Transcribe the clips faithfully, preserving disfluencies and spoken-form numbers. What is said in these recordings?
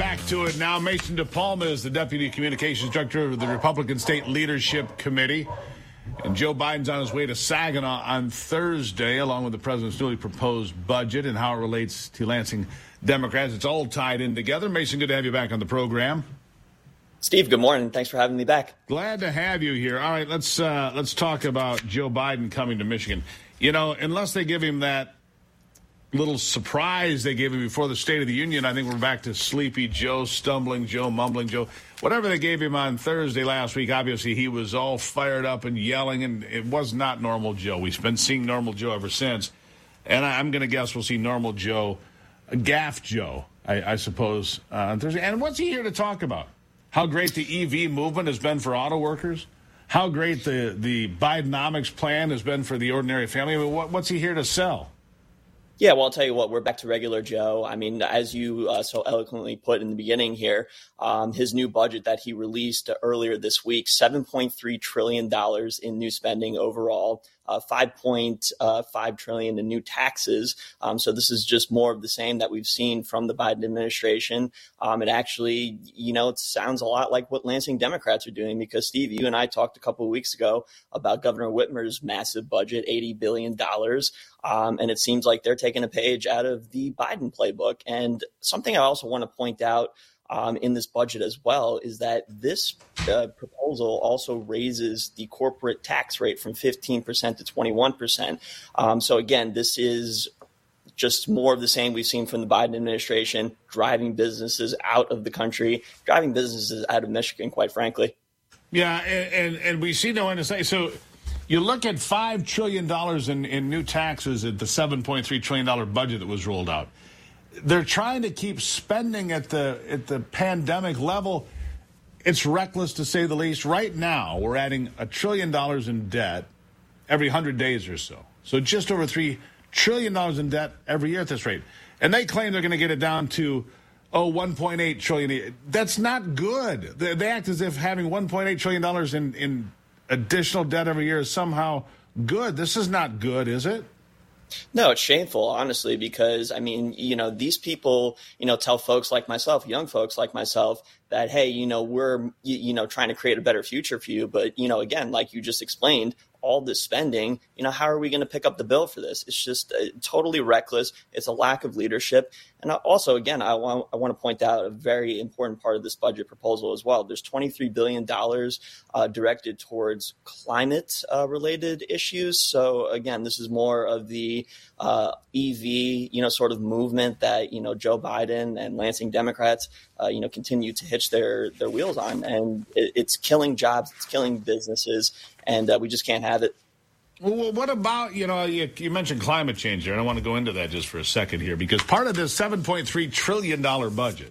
back to it now. Mason DePalma is the Deputy Communications Director of the Republican State Leadership Committee. And Joe Biden's on his way to Saginaw on Thursday, along with the president's newly proposed budget and how it relates to Lansing Democrats. It's all tied in together. Mason, good to have you back on the program. Steve, good morning. Thanks for having me back. Glad to have you here. All right, let's uh, let's talk about Joe Biden coming to Michigan. You know, unless they give him that little surprise they gave him before the State of the Union, I think we're back to Sleepy Joe, Stumbling Joe, Mumbling Joe. Whatever they gave him on Thursday last week, obviously he was all fired up and yelling, and it was not normal Joe. We've been seeing normal Joe ever since. And I, I'm going to guess we'll see normal Joe, Gaff Joe, I, I suppose, uh, on Thursday. And what's he here to talk about? How great the E V movement has been for auto workers? How great the, the Bidenomics plan has been for the ordinary family? I mean, what, what's he here to sell? Yeah, well, I'll tell you what, we're back to regular Joe. I mean, as you uh, so eloquently put in the beginning here, um, his new budget that he released earlier this week, seven point three trillion dollars in new spending overall, uh, five point five trillion dollars in new taxes. Um, so this is just more of the same that we've seen from the Biden administration. Um, it actually, you know, it sounds a lot like what Lansing Democrats are doing, because, Steve, you and I talked a couple of weeks ago about Governor Whitmer's massive budget, eighty billion dollars. Um, and it seems like they're taking a page out of the Biden playbook. And something I also want to point out um, in this budget as well is that this uh, proposal also raises the corporate tax rate from fifteen percent to twenty-one percent. Um, so, again, this is just more of the same we've seen from the Biden administration, driving businesses out of the country, driving businesses out of Michigan, quite frankly. Yeah, and, and, and we see no end to say. So you look at five trillion dollars in, in new taxes at the seven point three trillion dollars budget that was rolled out. They're trying to keep spending at the at the pandemic level. It's reckless, to say the least. Right now, we're adding a trillion dollars in debt every one hundred days or so. So just over three trillion dollars in debt every year at this rate. And they claim they're going to get it down to, oh, one point eight trillion dollars. That's not good. They, they act as if having one point eight trillion dollars in, in additional debt every year is somehow good. This is not good, is it? No, it's shameful, honestly, because, I mean, you know, these people, you know, tell folks like myself, young folks like myself, that, hey, you know, we're, you, you know, trying to create a better future for you. But, you know, again, like you just explained, all this spending, you know, how are we going to pick up the bill for this? It's just uh, totally reckless. It's a lack of leadership. And also, again, I want, I want to point out a very important part of this budget proposal as well. There's twenty-three billion dollars uh, directed towards climate uh, related issues. So, again, this is more of the uh, E V, you know, sort of movement that, you know, Joe Biden and Lansing Democrats, uh, you know, continue to hitch their, their wheels on. And it, it's killing jobs. It's killing businesses. And uh, we just can't have it. Well, what about, you know, you, you mentioned climate change there, and I want to go into that just for a second here, because part of this seven point three trillion dollars budget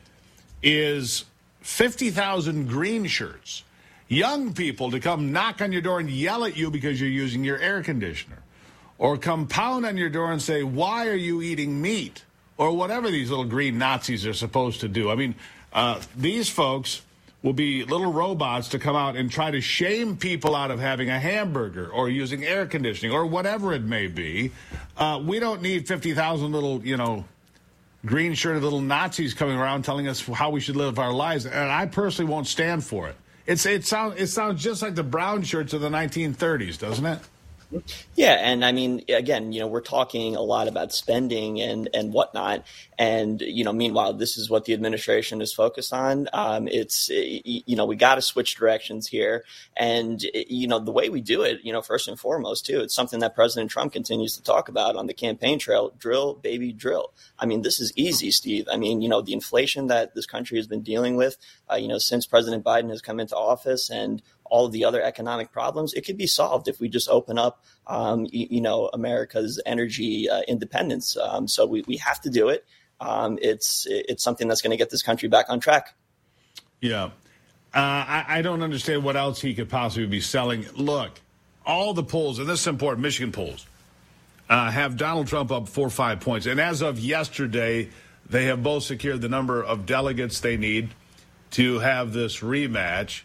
is fifty thousand green shirts, young people to come knock on your door and yell at you because you're using your air conditioner, or come pound on your door and say, why are you eating meat, or whatever these little green Nazis are supposed to do. I mean, uh, these folks will be little robots to come out and try to shame people out of having a hamburger or using air conditioning or whatever it may be. Uh, we don't need fifty thousand little, you know, green-shirted little Nazis coming around telling us how we should live our lives. And I personally won't stand for it. It's it sounds it sounds just like the brown shirts of the nineteen thirties, doesn't it? Yeah. And I mean, again, you know, we're talking a lot about spending and, and whatnot. And, you know, meanwhile, this is what the administration is focused on. Um, it's, you know, we got to switch directions here. And, you know, the way we do it, you know, first and foremost, too, it's something that President Trump continues to talk about on the campaign trail: drill, baby, drill. I mean, this is easy, Steve. I mean, you know, the inflation that this country has been dealing with, uh, you know, since President Biden has come into office, and all of the other economic problems, it could be solved if we just open up, um, you, you know, America's energy uh, independence. Um, so we, we have to do it. Um, it's it's something that's going to get this country back on track. Yeah. Uh, I, I don't understand what else he could possibly be selling. Look, all the polls, and this is important, Michigan polls, uh, have Donald Trump up four or five points. And as of yesterday, they have both secured the number of delegates they need to have this rematch.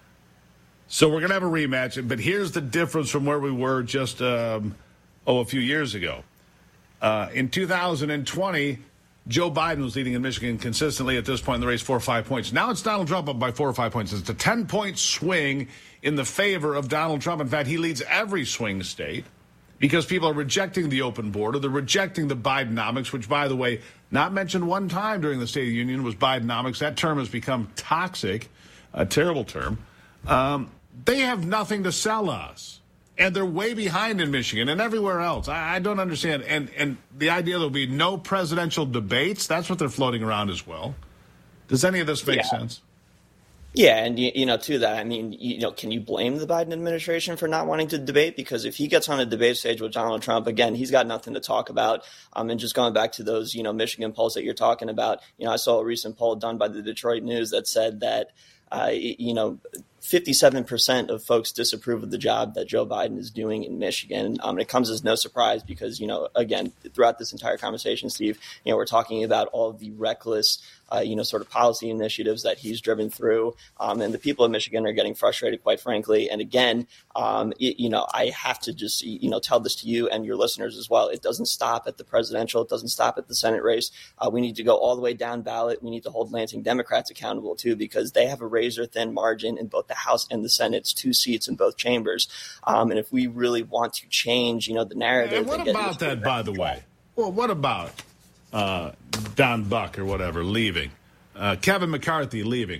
So we're going to have a rematch, but here's the difference from where we were just, um, oh, a few years ago. Uh, in two thousand twenty, Joe Biden was leading in Michigan consistently at this point in the race, four or five points. Now it's Donald Trump up by four or five points. It's a ten-point swing in the favor of Donald Trump. In fact, he leads every swing state because people are rejecting the open border. They're rejecting the Bidenomics, which, by the way, not mentioned one time during the State of the Union was Bidenomics. That term has become toxic, a terrible term. Um, they have nothing to sell us. And they're way behind in Michigan and everywhere else. I, I don't understand. And and the idea there'll be no presidential debates, that's what they're floating around as well. Does any of this make yeah. sense? Yeah, and, you know, to that, I mean, you know, can you blame the Biden administration for not wanting to debate? Because if he gets on a debate stage with Donald Trump, again, he's got nothing to talk about. Um, and just going back to those, you know, Michigan polls that you're talking about, you know, I saw a recent poll done by the Detroit News that said that, uh, you know, fifty-seven percent of folks disapprove of the job that Joe Biden is doing in Michigan. Um, and it comes as no surprise because, you know, again, throughout this entire conversation, Steve, you know, we're talking about all of the reckless, uh, you know, sort of policy initiatives that he's driven through. Um, and the people of Michigan are getting frustrated, quite frankly. And again, um, it, you know, I have to just, you know, tell this to you and your listeners as well. It doesn't stop at the presidential. It doesn't stop at the Senate race. Uh, we need to go all the way down ballot. We need to hold Lansing Democrats accountable, too, because they have a razor thin margin in both the House and the Senate. It's two seats in both chambers. Um, and if we really want to change, you know, the narrative. And what about that, by the way? Well, what about uh, Don Buck or whatever leaving? Uh, Kevin McCarthy leaving.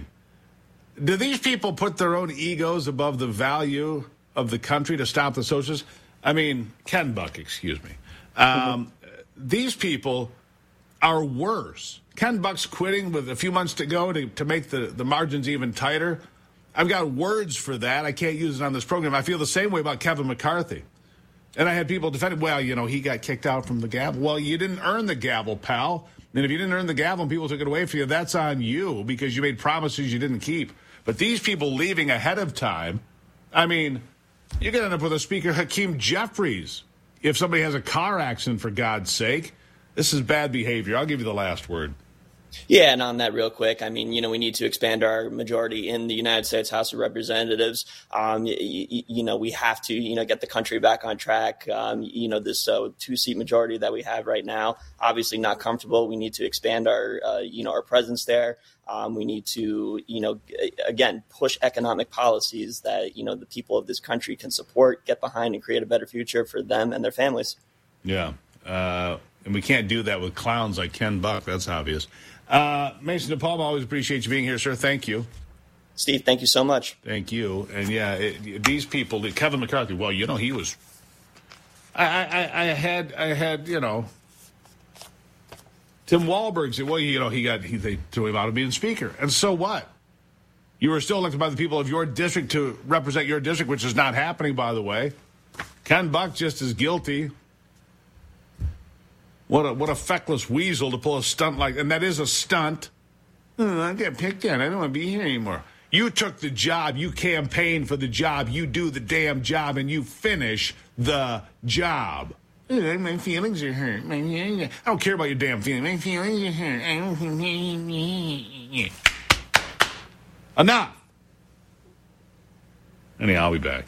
Do these people put their own egos above the value of the country to stop the socialists? I mean, Ken Buck, excuse me. Um, these people are worse. Ken Buck's quitting with a few months to go to, to make the, the margins even tighter. I've got words for that. I can't use it on this program. I feel the same way about Kevin McCarthy. And I had people defend, well, you know, he got kicked out from the gavel. Well, you didn't earn the gavel, pal. And if you didn't earn the gavel and people took it away from you, that's on you because you made promises you didn't keep. But these people leaving ahead of time, I mean, you're going to end up with a Speaker Hakeem Jeffries if somebody has a car accident, for God's sake. This is bad behavior. I'll give you the last word. Yeah, and on that real quick, I mean, you know, we need to expand our majority in the United States House of Representatives. Um, you, you know, we have to, you know, get the country back on track. Um, you know, this uh, two-seat majority that we have right now, obviously not comfortable. We need to expand our, uh, you know, our presence there. Um, we need to, you know, again, push economic policies that, you know, the people of this country can support, get behind, and create a better future for them and their families. Yeah, uh, and we can't do that with clowns like Ken Buck. That's obvious. Uh, Mason DePalma, always appreciate you being here, sir. Thank you. Steve, thank you so much. Thank you. And, yeah, it, these people, Kevin McCarthy, well, you know, he was I, I, I had, I had, you know, Tim Walberg said, well, you know, he got, he, they threw him out of being speaker. And so what? You were still elected by the people of your district to represent your district, which is not happening, by the way. Ken Buck just as guilty. What a what a feckless weasel to pull a stunt like, and that is a stunt. Oh, I got picked on. I don't want to be here anymore. You took the job. You campaigned for the job. You do the damn job, and you finish the job. My feelings are hurt. I don't care about your damn feelings. My feelings are hurt. I don't... Enough. Anyhow, I'll be back.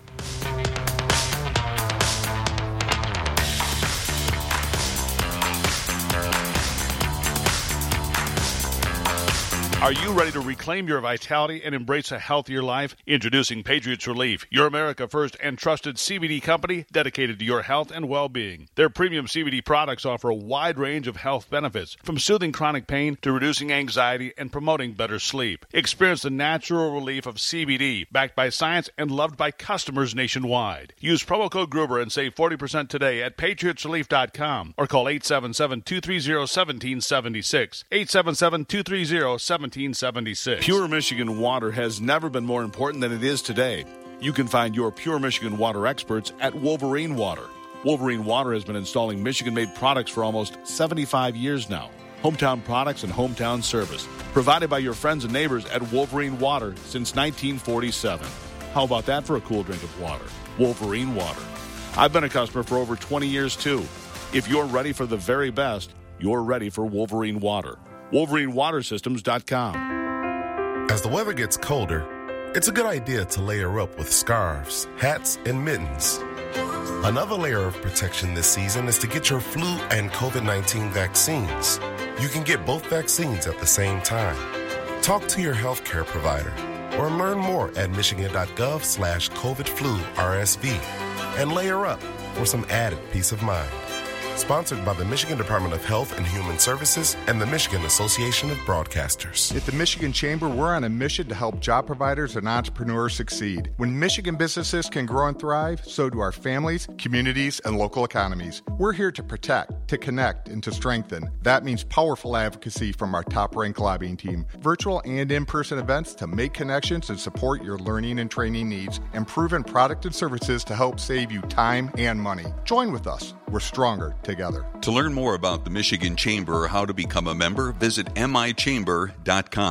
Are you ready to reclaim your vitality and embrace a healthier life? Introducing Patriots Relief, your America First and trusted C B D company dedicated to your health and well-being. Their premium C B D products offer a wide range of health benefits, from soothing chronic pain to reducing anxiety and promoting better sleep. Experience the natural relief of C B D, backed by science and loved by customers nationwide. Use promo code Gruber and save forty percent today at patriots relief dot com or call eight seven seven, two three zero, one seven seven six, eight seven seven, two three zero, one seven seventy-six. Pure Michigan water has never been more important than it is today. You can find your Pure Michigan water experts at Wolverine Water. Wolverine Water has been installing Michigan-made products for almost seventy-five years now. Hometown products and hometown service provided by your friends and neighbors at Wolverine Water since nineteen forty-seven. How about that for a cool drink of water? Wolverine Water. I've been a customer for over twenty years too. If you're ready for the very best, you're ready for Wolverine Water. Wolverine Water Systems dot com. As the weather gets colder, It's a good idea to layer up with scarves, hats, and mittens. Another layer of protection this season is to get your flu and COVID nineteen vaccines. You can get both vaccines at the same time. Talk to your healthcare provider or learn more at michigan.gov slash COVID flu RSV and layer up for some added peace of mind. Sponsored by the Michigan Department of Health and Human Services and the Michigan Association of Broadcasters. At the Michigan Chamber, we're on a mission to help job providers and entrepreneurs succeed. When Michigan businesses can grow and thrive, so do our families, communities, and local economies. We're here to protect, to connect, and to strengthen. That means powerful advocacy from our top-ranked lobbying team, virtual and in-person events to make connections and support your learning and training needs, and proven product and services to help save you time and money. Join with us. We're stronger together. To learn more about the Michigan Chamber or how to become a member, visit m i chamber dot com.